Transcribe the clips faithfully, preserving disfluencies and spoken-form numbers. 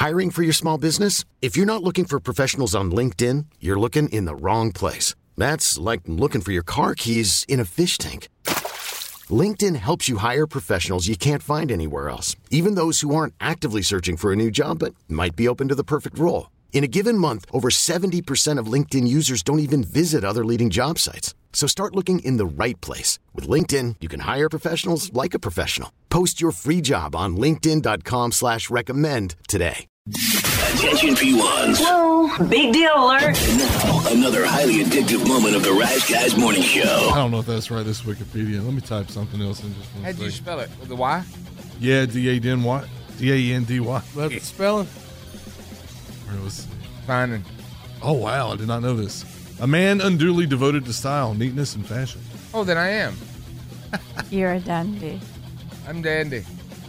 Hiring for your small business? If you're not looking for professionals on LinkedIn, you're looking in the wrong place. That's like looking for your car keys in a fish tank. LinkedIn helps you hire professionals you can't find anywhere else, even those who aren't actively searching for a new job but might be open to the perfect role. In a given month, over seventy percent of LinkedIn users don't even visit other leading job sites. So start looking in the right place. With LinkedIn, you can hire professionals like a professional. Post your free job on linkedin.com slash recommend today. Attention P ones. Whoa, big deal alert. And now, another highly addictive moment of the Rise Guys Morning Show. I don't know if that's right, this Wikipedia. Let me type something else in just one How'd you second. spell it? With the Y? Yeah, D A N Y. D A N D Y. That's the spelling? Where was Finding. Oh, wow. I did not know this. A man unduly devoted to style, neatness, and fashion. Oh, then I am. You're a dandy. I'm dandy.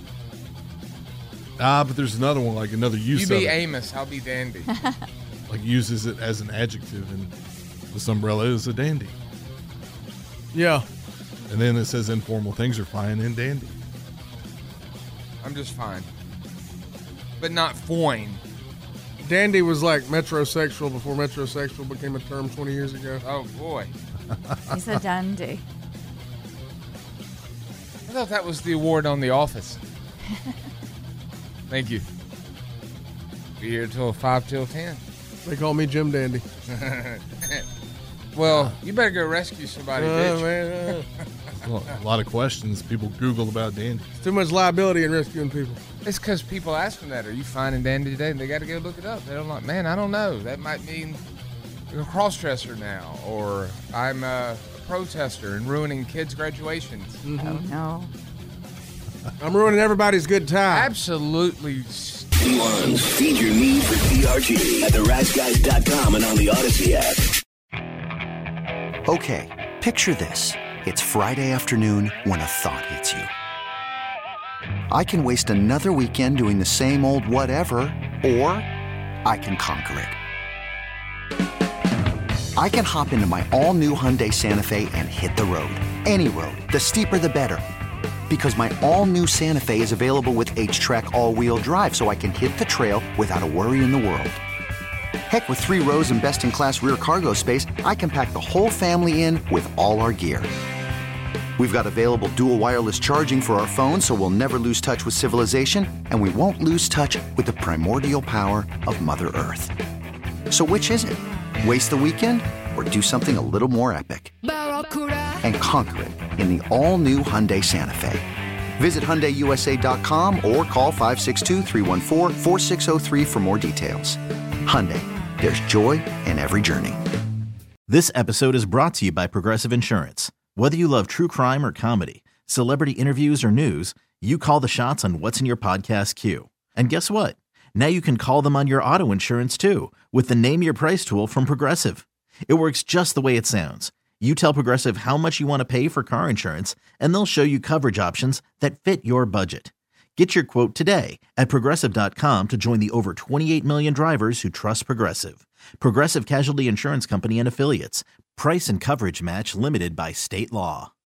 Ah, but there's another one, like another use You of be it. Amos, I'll be dandy. Like uses it as an adjective, and this umbrella is a dandy. Yeah. And then it says informal things are fine and dandy. I'm just fine. But not foine. Dandy was like metrosexual before metrosexual became a term twenty years ago. Oh, boy. He's a dandy. I thought that was the award on The Office. Thank you. Be here till five till ten. They call me Jim Dandy. Well, you better go rescue somebody, Uh, bitch. man, uh, Well, a lot of questions people Google about dandy. it's too much liability in rescuing people. It's because people ask them that. Are you fine and dandy today? And they got to go look it up. They don't like, man, I don't know. That might mean you're a cross-dresser now. Or I'm a, a protester and ruining kids' graduations. Mm-hmm. Oh, no. I'm ruining everybody's good time. Absolutely. P ones, feed your need for T R T at the rise guys dot com and on the Odyssey app. Okay, picture this. It's Friday afternoon when a thought hits you. I can waste another weekend doing the same old whatever, or I can conquer it. I can hop into my all-new Hyundai Santa Fe and hit the road. Any road. The steeper, the better. Because my all-new Santa Fe is available with H-Track all-wheel drive, so I can hit the trail without a worry in the world. Heck, with three rows and best-in-class rear cargo space, I can pack the whole family in with all our gear. We've got available dual wireless charging for our phones, so we'll never lose touch with civilization, and we won't lose touch with the primordial power of Mother Earth. So which is it? Waste the weekend or do something a little more epic? And conquer it in the all-new Hyundai Santa Fe. Visit Hyundai U S A dot com or call five six two, three one four, four six zero three for more details. Hyundai, there's joy in every journey. This episode is brought to you by Progressive Insurance. Whether you love true crime or comedy, celebrity interviews or news, you call the shots on what's in your podcast queue. And guess what? Now you can call them on your auto insurance too with the Name Your Price tool from Progressive. It works just the way it sounds. You tell Progressive how much you want to pay for car insurance, and they'll show you coverage options that fit your budget. Get your quote today at Progressive dot com to join the over twenty-eight million drivers who trust Progressive. Progressive Casualty Insurance Company and Affiliates. Price and coverage match limited by state law.